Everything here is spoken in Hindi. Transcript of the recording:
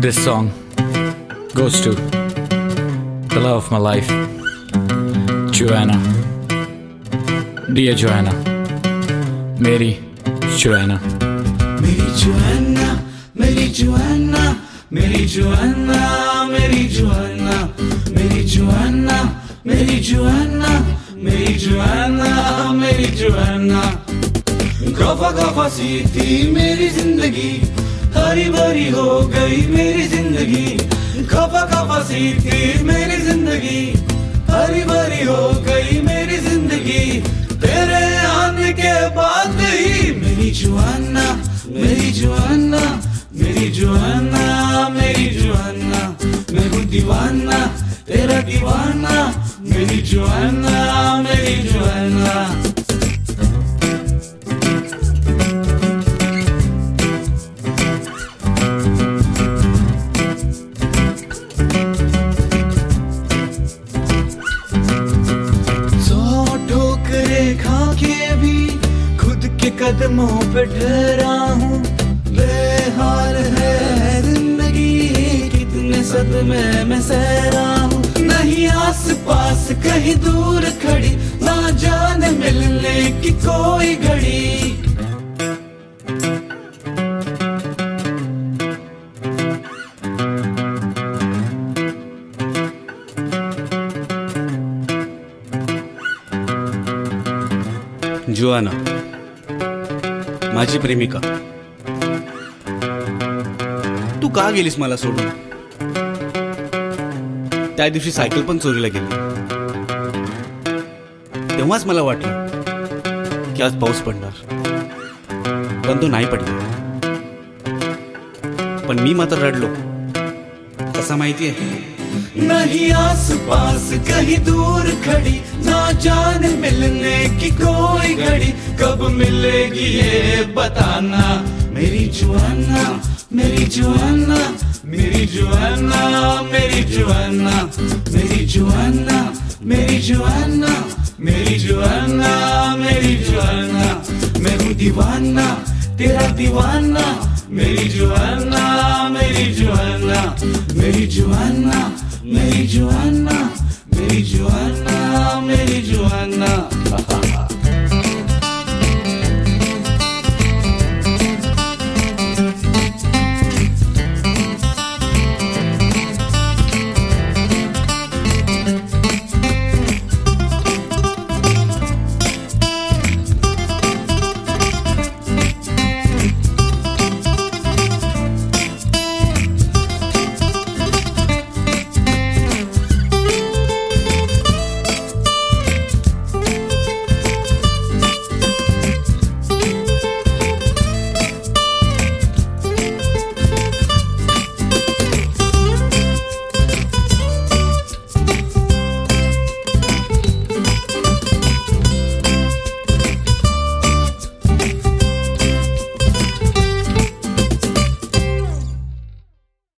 This song goes to the love of my life, Joanna. Dear Joanna, Mary Joanna. Mary Joanna, Mary Joanna, Mary Joanna, Mary Joanna, Mary Joanna, Mary Joanna, Mary Joanna, Mary Joanna. खफा खफा सी थी मेरी जिंदगी, हरी भरी हो गई मेरी जिंदगी। खफा खफा सी थी मेरी जिंदगी, हरी भरी हो गई मेरी जिंदगी। तेरे आने के बाद ही मेरी Joanna, Mary Joanna, Mary Joanna, Mary Joanna. मैं हूँ दीवाना, तेरा दीवाना, मेरी जोआना, मेरी जोआना। कदमों पे ठहरा हूँ, बेहाल है जिंदगी, कितने सदमे में सहरा हूँ। नहीं आस पास कहीं दूर खड़ी, ना जाने मिलने की कोई घड़ी। जोआना, माझी प्रेमिका, तू का गेलीस मला सोडून? त्या दिवशी सायकल पण चोरीला गेली. तेव्हाच मला वाटलं की आज पाऊस पडणार, पण तो नाही पडला. पण मी मात्र रडलो. कसा माहितीये? नहीं आस पास कहीं दूर खड़ी, ना जाने मिलने की कोई घड़ी। कब मिलेगी ये बताना, मेरी Joanna, Mary Joanna, Mary Joanna, Mary Joanna, Mary Joanna, Mary Joanna, Mary Joanna, Mary Joanna. मैं हूँ दीवाना, तेरा दीवाना, मेरी Joanna, Mary Joanna, Mary Joanna, Mary Joanna, Mary Joanna, Mary Joanna.